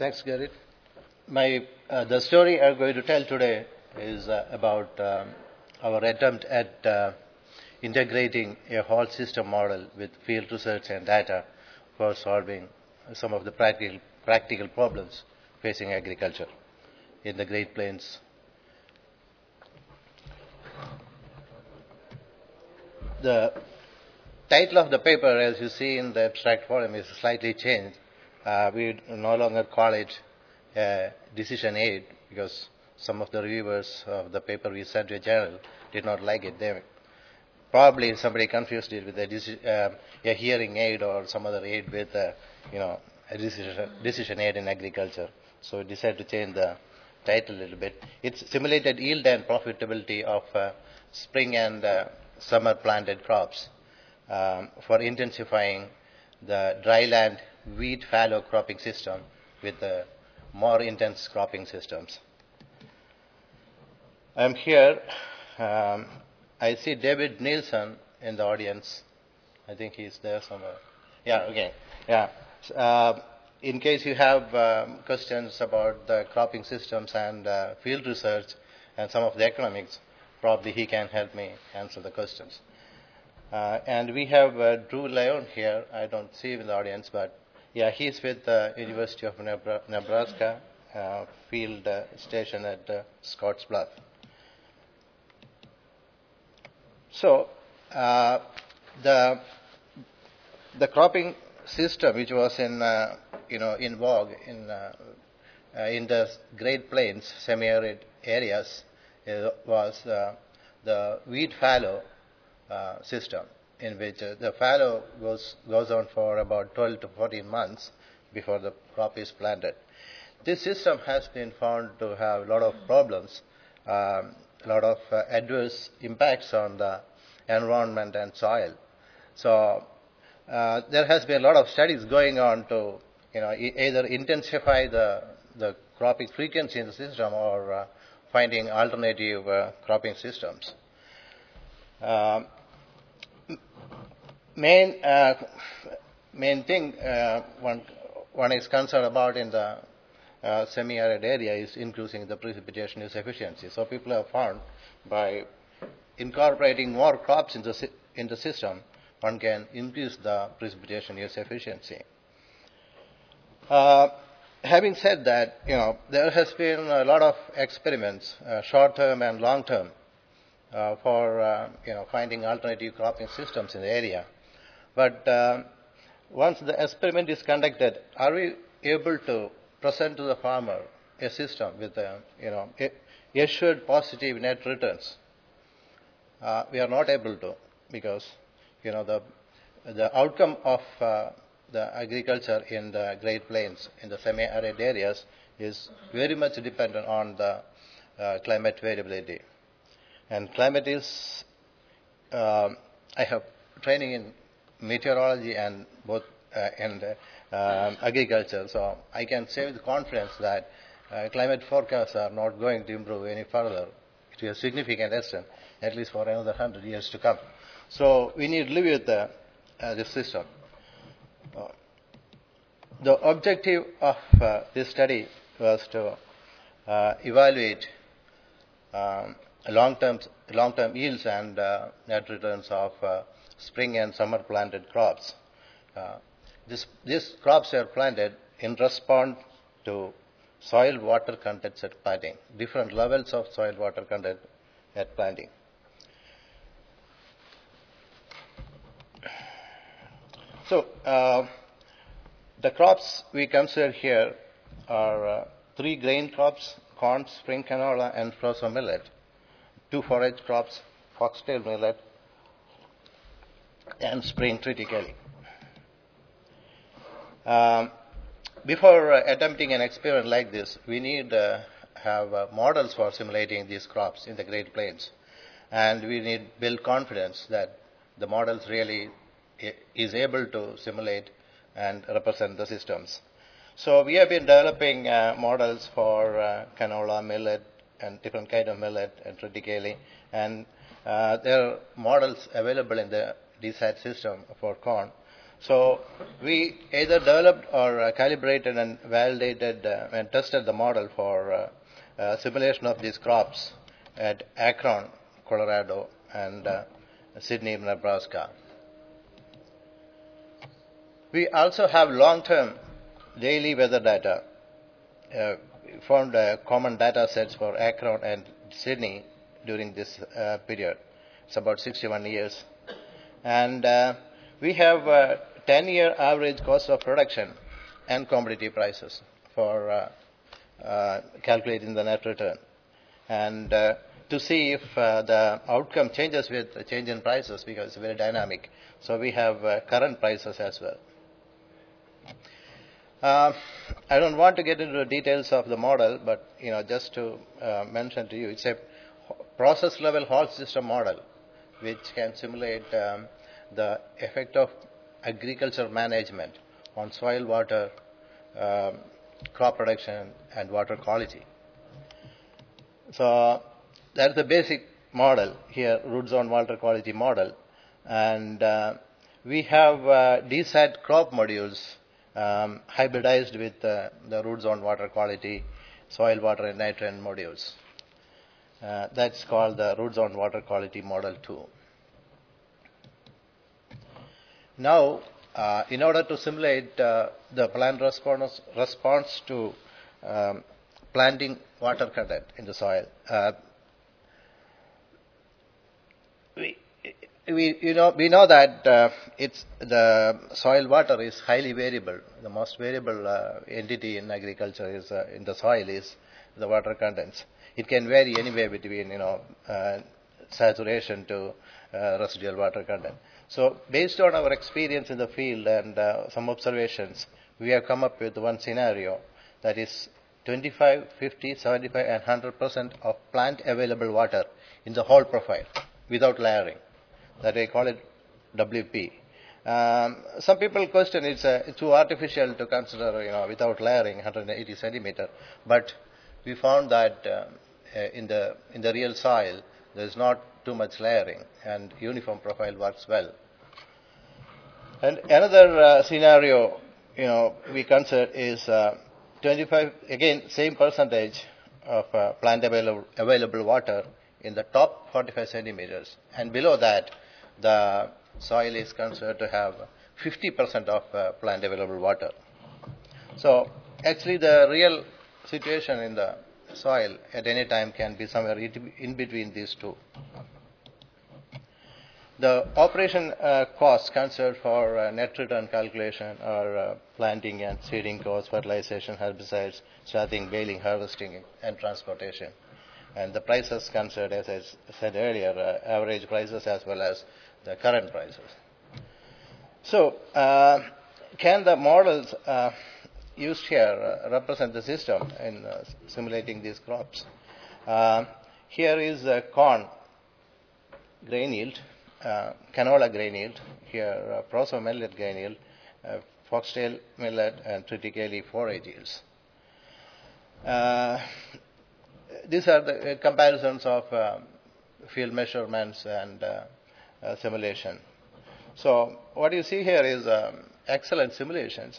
Thanks, Gary. The story I'm going to tell today is about our attempt at integrating a whole system model with field research and data for solving some of the practical problems facing agriculture in the Great Plains. The title of the paper, as you see in the abstract form, is slightly changed. We no longer call it decision aid because some of the reviewers of the paper we sent to a journal did not like it. Probably somebody confused it with a hearing aid or some other aid with a decision aid in agriculture. So we decided to change the title a little bit. It's simulated yield and profitability of spring and summer planted crops for intensifying the dryland wheat fallow cropping system with more intense cropping systems. I'm here. I see David Nielsen in the audience. I think he's there somewhere. Yeah, okay. Yeah. In case you have questions about the cropping systems and field research and some of the economics, probably he can help me answer the questions. And we have Drew Lyon here. I don't see him in the audience, but yeah, he's with the University of Nebraska field station at Scotts Bluff. So the cropping system, which was in vogue in the Great Plains, semi-arid areas, was the wheat fallow system, in which the fallow goes on for about 12 to 14 months before the crop is planted. This system has been found to have a lot of problems, a lot of adverse impacts on the environment and soil. So there has been a lot of studies going on to either intensify the cropping frequency in the system or finding alternative cropping systems. Main thing one is concerned about in the semi-arid area is increasing the precipitation use efficiency. So people have found by incorporating more crops in the system, one can increase the precipitation use efficiency. Having said that, there has been a lot of experiments, short-term and long-term, for finding alternative cropping systems in the area. But once the experiment is conducted, are we able to present to the farmer a system with assured positive net returns? We are not able to, because the outcome of the agriculture in the Great Plains, in the semi-arid areas, is very much dependent on the climate variability. And climate is, I have training in meteorology and both agriculture, so I can say with confidence that climate forecasts are not going to improve any further to a significant extent, at least for another 100 years to come. So we need to live with this system. The objective of this study was to evaluate long-term yields and net returns of spring and summer planted crops. These crops are planted in response to soil water contents at planting, different levels of soil water content at planting. So the crops we consider here are 3 grain crops: corn, spring canola, and frozen millet; 2 forage crops: foxtail millet and spring triticale. Before attempting an experiment like this, we need to have models for simulating these crops in the Great Plains, and we need to build confidence that the models really is able to simulate and represent the systems. So we have been developing models for canola, millet, and different kind of millet and triticale, and there are models available in the DSAT system for corn. So we either developed or calibrated and validated and tested the model for simulation of these crops at Akron, Colorado, and Sydney, Nebraska. We also have long-term daily weather data. We found common data sets for Akron and Sydney during this period. It's about 61 years. And we have 10-year average cost of production and commodity prices for calculating the net return. And to see if the outcome changes with the change in prices, because it's very dynamic. So we have current prices as well. I don't want to get into the details of the model, but just to mention to you, it's a process level Hall system model which can simulate the effect of agriculture management on soil, water, crop production, and water quality. So that's the basic model here, root zone water quality model. And we have DSAT crop modules hybridized with the root zone water quality, soil, water, and nitrogen modules. That's called the root zone water quality model 2. Now, in order to simulate the plant response to planting water content in the soil, we know that it's the soil water is highly variable. The most variable entity in agriculture is in the soil is the water contents. It can vary anywhere between saturation to residual water content. So based on our experience in the field and some observations, we have come up with one scenario that is 25, 50, 75, and 100% of plant available water in the whole profile without layering. That I call it WP. Some people question it's too artificial to consider, without layering 180 centimeter. But we found that in the real soil there is not too much layering, and uniform profile works well. And another scenario, we consider is 25, again, same percentage of plant available water in the top 45 centimeters. And below that, the soil is considered to have 50% of plant available water. So actually the real situation in the soil at any time can be somewhere in between these two. The operation costs considered for net return calculation are planting and seeding costs, fertilization, herbicides, strathing, baling, harvesting, and transportation. And the prices considered, as I said earlier, average prices as well as the current prices. So, can the models used here represent the system in simulating these crops? Here is corn grain yield, canola grain yield, here proso millet grain yield, foxtail millet, and triticale forage yields. These are the comparisons of field measurements and simulation. So what you see here is excellent simulations.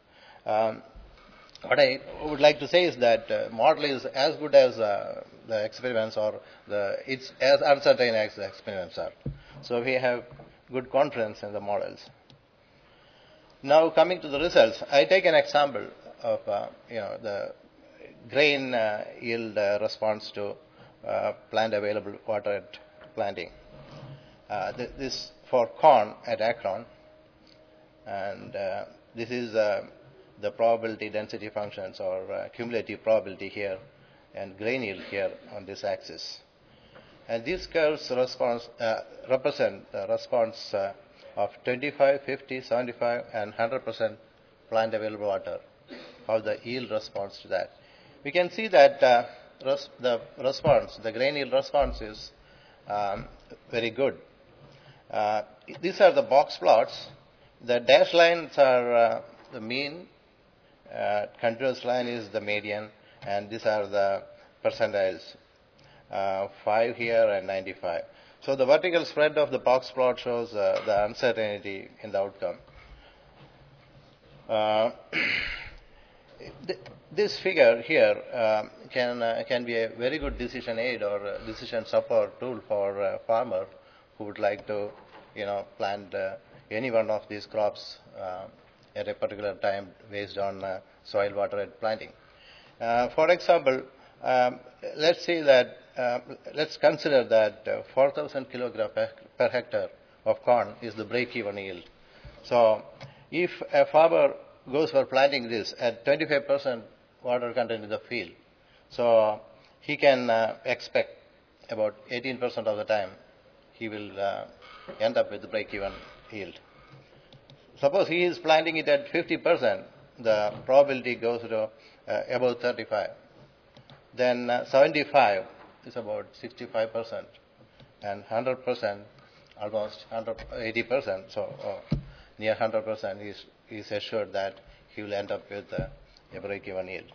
What I would like to say is that model is as good as the experiments, or it's as uncertain as the experiments are. So we have good confidence in the models. Now coming to the results, I take an example of the grain yield response to plant available water at planting. This for corn at Akron, and this is the probability density functions, or cumulative probability here, and grain yield here on this axis. And these curves represent the response of 25, 50, 75, and 100% plant available water, how the yield responds to that. We can see that the response, the grain yield response is very good. These are the box plots. The dashed lines are the mean, continuous line is the median, and these are the percentiles, 5 here and 95. So the vertical spread of the box plot shows the uncertainty in the outcome. This figure here can be a very good decision aid or decision support tool for a farmer who would like to, plant any one of these crops at a particular time based on soil, water, and planting. For example, let's consider that 4,000 kilograms per hectare of corn is the break-even yield. So, if a farmer goes for planting this at 25% water content in the field, so he can expect about 18% of the time he will end up with the break-even yield. Suppose he is planting it at 50%, the probability goes to about 35. Then 75 is about 65%, and 100%, almost 80%, so near 100% is assured that he will end up with a break-even yield.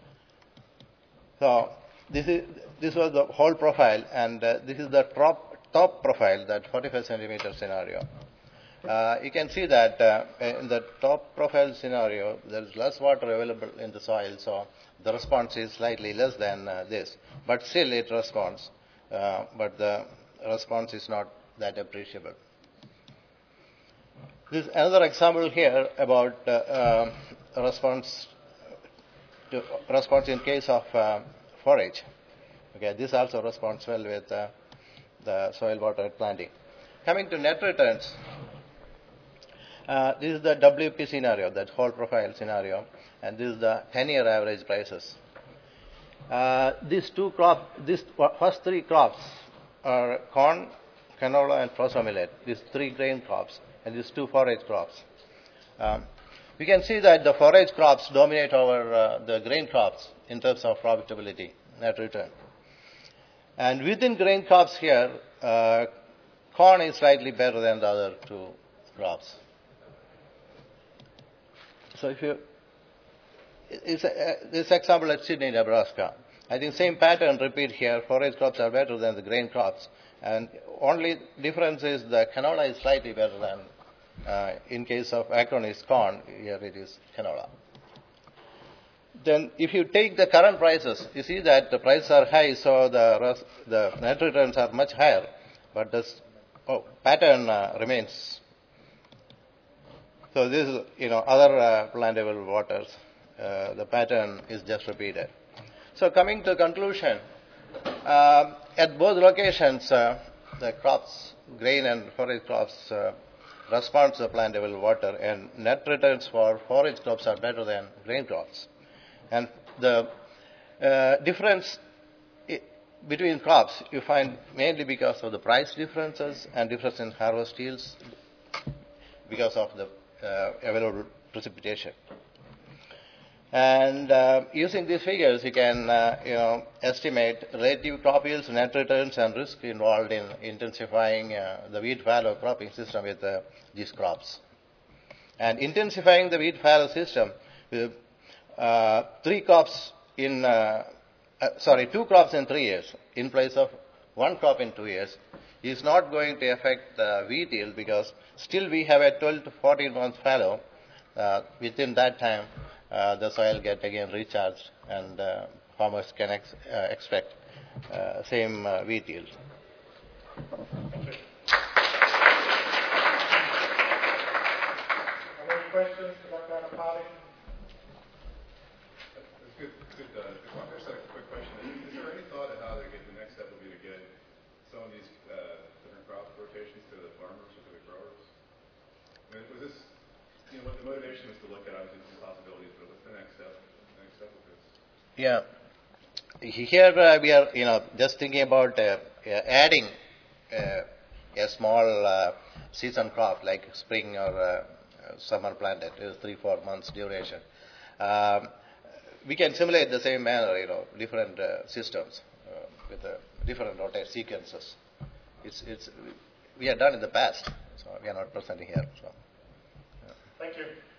So this was the whole profile, and this is the top profile, that 45 centimeter scenario. You can see that in the top profile scenario, there is less water available in the soil, so the response is slightly less than this. But still it responds, but the response is not that appreciable. This is another example here about response in case of forage. Okay, this also responds well with the soil, water, and planting. Coming to net returns, this is the WP scenario, that whole profile scenario, and this is the 10-year average prices. These first three crops are corn, canola, and proso millet. These three grain crops, and these two forage crops. We can see that the forage crops dominate over the grain crops in terms of profitability, net return. And within grain crops here, corn is slightly better than the other two crops. So this example at Sydney, Nebraska, I think same pattern repeat here. Forage crops are better than the grain crops, and only difference is the canola is slightly better than, in case of Akron is corn, here it is canola. Then if you take the current prices, you see that the prices are high, so the net returns are much higher, but this pattern remains. So this is, other plantable waters, the pattern is just repeated. So coming to conclusion, at both locations, the crops, grain and forage crops, respond to plantable water, and net returns for forage crops are better than grain crops. And the difference between crops you find mainly because of the price differences and difference in harvest yields because of the available precipitation. And using these figures, you can estimate relative crop yields, net returns, and risk involved in intensifying the wheat fallow cropping system with these crops. And intensifying the wheat fallow system with two crops in 3 years in place of one crop in 2 years is not going to affect the wheat yield, because still we have a 12 to 14 month fallow. Within that time, the soil get again recharged, and farmers can expect same wheat yield. Any questions about that potting? That's good. I just had a quick question. Is there any thought of how the next step would be to get some of these different crop rotations to the farmers or to the growers? I mean, was this, what the motivation was to look at obviously some possibilities, but what's the next step? With this? Yeah, here we are, just thinking about adding a small season crop like spring or summer planted, 3-4 months duration. We can simulate the same manner, different systems with different rotate sequences. We have done in the past, so we are not presenting here. So. Thank you.